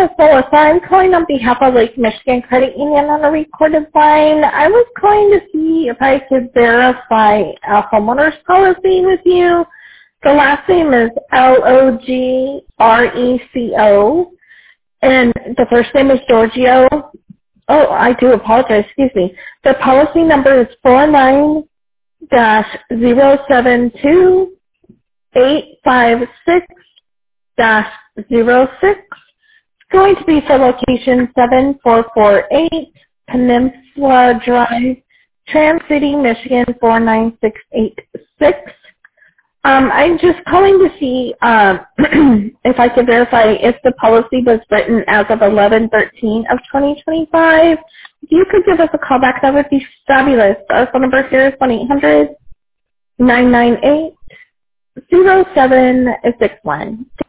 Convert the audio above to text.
is Melissa. I'm calling on behalf of Lake Michigan Credit Union on a recorded line. I was calling to see if I could verify a homeowner's policy with you. The last name is Logreco, and the first name is Giorgio. Oh, I do apologize. Excuse me. The policy number is 49-072-856-06. It's going to be for location 7448 Peninsula Drive, Trans City, Michigan 49686. I'm just calling to see if I could verify if the policy was written as of 11/13 of 2025. If you could give us a call back, that would be fabulous. Our phone number here is 1-800-998-0761.